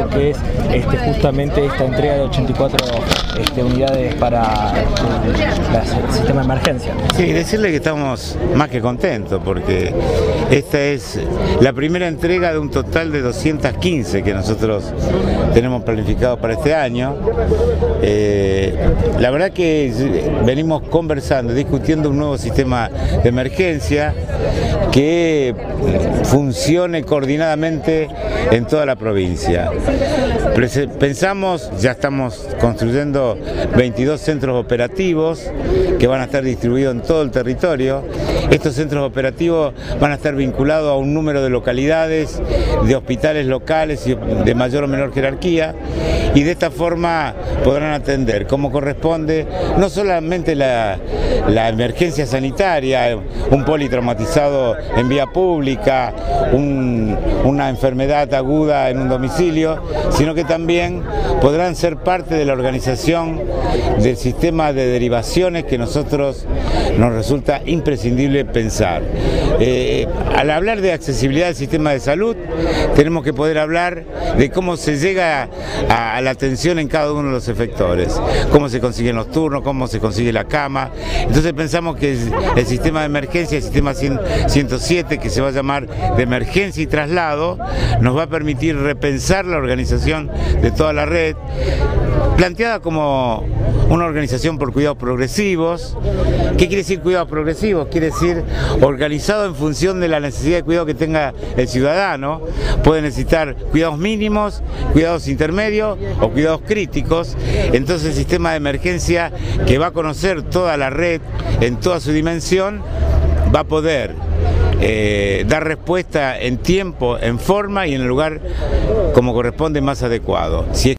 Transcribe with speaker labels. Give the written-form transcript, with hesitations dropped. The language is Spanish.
Speaker 1: lo que es justamente esta entrega de 84 unidades para el sistema de emergencia.
Speaker 2: Sí, decirle que estamos más que contentos porque esta es la primera entrega de un total de 215 que nosotros tenemos planificado para este año. La verdad que venimos conversando, discutiendo un nuevo sistema de emergencia que funcione coordinadamente en toda la provincia. Pensamos, ya estamos construyendo 22 centros operativos que van a estar distribuidos en todo el territorio. Estos centros operativos van a estar vinculados a un número de localidades, de hospitales locales y de mayor o menor jerarquía, y de esta forma podrán atender como corresponde no solamente la emergencia sanitaria, un politraumatizado en vía pública, una enfermedad aguda en un domicilio, sino que también podrán ser parte de la organización del sistema de derivaciones que nosotros nos resulta imprescindible pensar. Al hablar de accesibilidad del sistema de salud, tenemos que poder hablar de cómo se llega a la atención en cada uno de los efectores, cómo se consiguen los turnos, cómo se consigue la cama. Entonces pensamos que el sistema de emergencia, el sistema 107, que se va a llamar de emergencia y traslado, nos va a permitir repensar la organización de toda la red, planteada como una organización por cuidados progresivos. ¿Qué quiere decir cuidados progresivos? Quiere decir organizado en función de la necesidad de cuidado que tenga el ciudadano. Puede necesitar cuidados mínimos, cuidados intermedios o cuidados críticos. Entonces el sistema de emergencia, que va a conocer toda la red en toda su dimensión, va a poder dar respuesta en tiempo, en forma y en el lugar como corresponde más adecuado.